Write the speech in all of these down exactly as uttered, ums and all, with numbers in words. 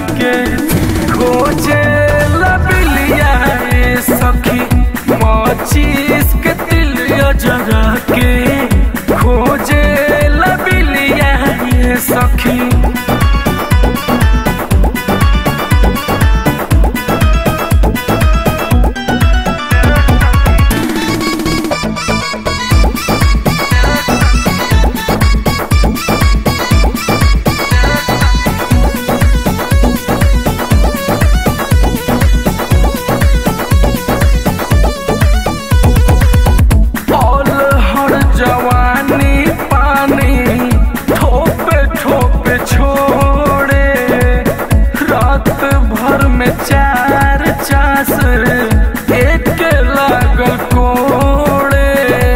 के खोजे लबिलिया ये सखी माचिस के तिलिया जरा के खोजे लबिलिया ये सखी। चार चास एक लागल कोड़े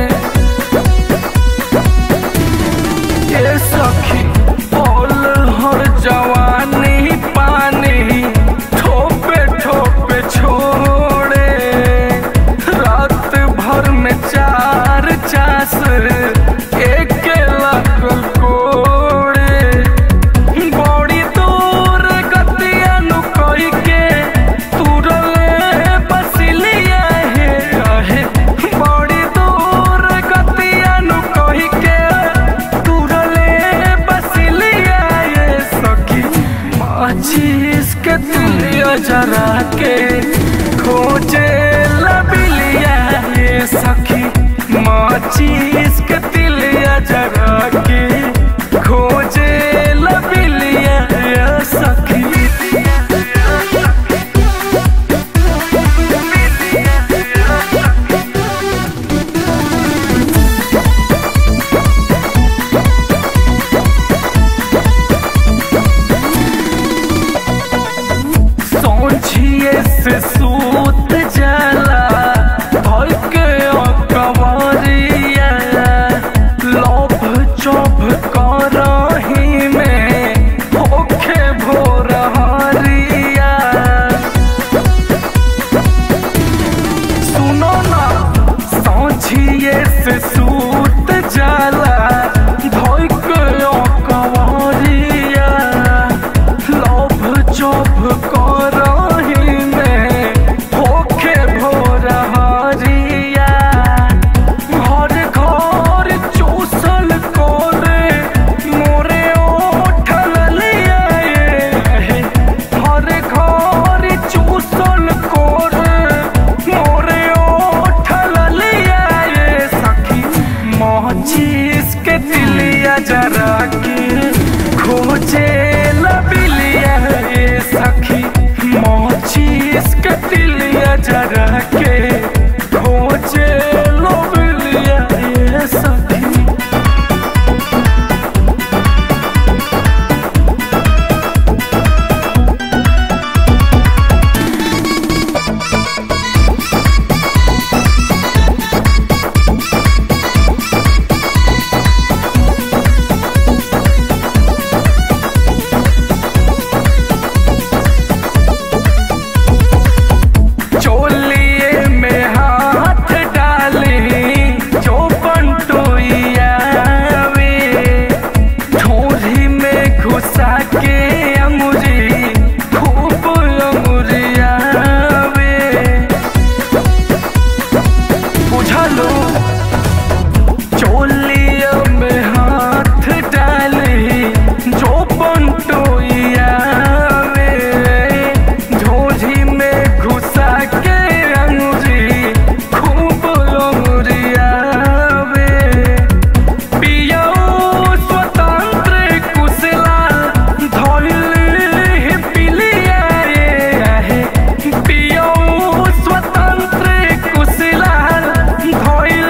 ये सखी बोल हर जवानी पानी ठोपे ठोपे छोड़े रात भर में चार चास एक लागल कोड़े बड़ी दूर गतिया नु कही के के तिलिया जरा के खोजे लबिलिया ये सखी माचिस के तिलिया जरा के खोजे लबिलिया ये सखी। से सूत जला भर के कवरिया लोभ चोभ करही में भूखे भोर हरिया सुनो ना सोचिए से सूत जला भर के कवरिया लोभ चोभ कर माचिस के तिलिया जरा के खोजे लबिलिया ये सखी माचिस के तिलिया जरा के खोजे लबिलिया ये सखी। चोलिया में हाथ डाले जो पंटोइया वे झोझी में घुसा के अंगुरी खूब अंगुरिया वे पिया स्वतंत्र कुशला धोइल पिलिया है पिया स्वतंत्र कुशला धोइल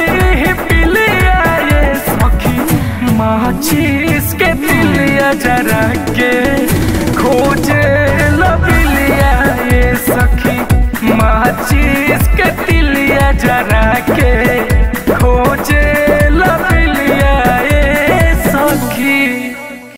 माचिस के तिलिया जरा के खोजे लबिलिया ये सखी माचिस के तिलिया जरा के